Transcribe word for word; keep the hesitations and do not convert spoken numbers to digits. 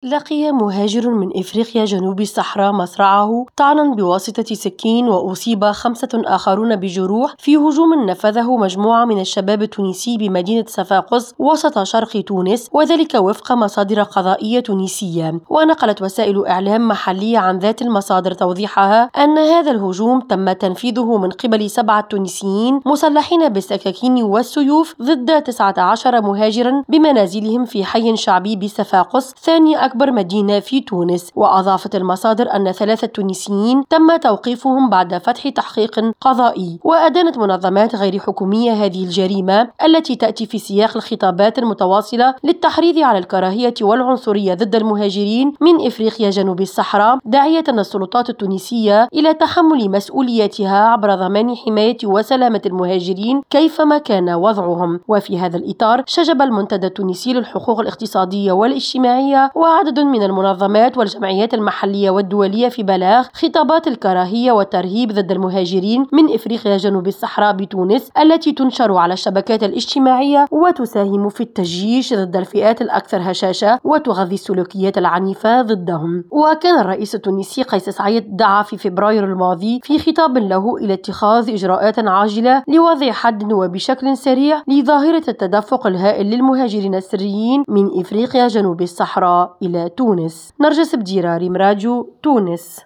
لقي مهاجر من إفريقيا جنوب الصحراء مصرعه طعنا بواسطة سكين، وأصيب خمسة آخرون بجروح في هجوم نفذه مجموعة من الشباب التونسي بمدينة صفاقس وسط شرق تونس، وذلك وفق مصادر قضائية تونسية. ونقلت وسائل إعلام محلية عن ذات المصادر توضيحها أن هذا الهجوم تم تنفيذه من قبل سبعة تونسيين مسلحين بالسكاكين والسيوف ضد تسعة عشر مهاجرا بمنازلهم في حي شعبي بصفاقس، ثاني أكبر مدينة في تونس. وأضافت المصادر أن ثلاثة تونسيين تم توقيفهم بعد فتح تحقيق قضائي. وأدانت منظمات غير حكومية هذه الجريمة التي تأتي في سياق الخطابات المتواصلة للتحريض على الكراهية والعنصرية ضد المهاجرين من إفريقيا جنوب الصحراء، داعية السلطات التونسية إلى تحمل مسؤوليتها عبر ضمان حماية وسلامة المهاجرين كيفما كان وضعهم. وفي هذا الإطار شجب المنتدى التونسي للحقوق الاقتصادية والاجتماعية وعدد من المنظمات والجمعيات المحلية والدولية في بلاغ خطابات الكراهية والترهيب ضد المهاجرين من إفريقيا جنوب الصحراء بتونس التي تنشر على الشبكات الاجتماعية وتساهم في التجيش ضد الفئات الأكثر هشاشة وتغذي السلوكيات العنيفة ضدهم. وكان الرئيس التونسي قيس سعيد دعا في فبراير الماضي في خطاب له إلى اتخاذ إجراءات عاجلة لوضع حد وبشكل سريع لظاهرة التدفق الهائل للمهاجرين السريين من إفريقيا جنوب الصحراء إلى تونس. نرجس بديرة، ريم راديو، تونس.